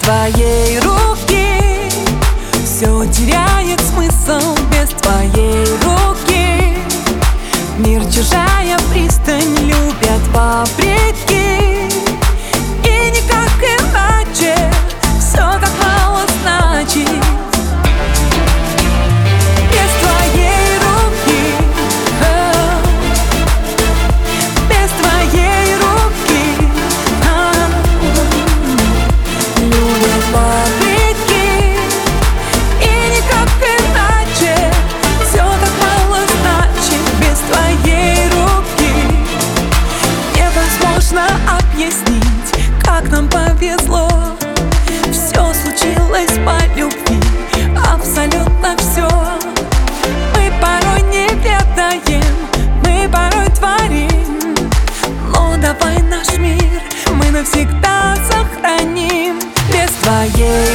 твоей руки все теряет смысл. Без твоей руки мир, чужая пристань, любят вопреки. И никак иначе все так мало значит. Без твоей руки, без твоей руки любят вопреки. И никак иначе все так мало значит. Без твоей руки невозможно объяснить, как нам повезло. Все случилось по любви, абсолютно все. Мы порой не ведаем, мы порой творим, но давай наш мир мы навсегда сохраним. Без твоей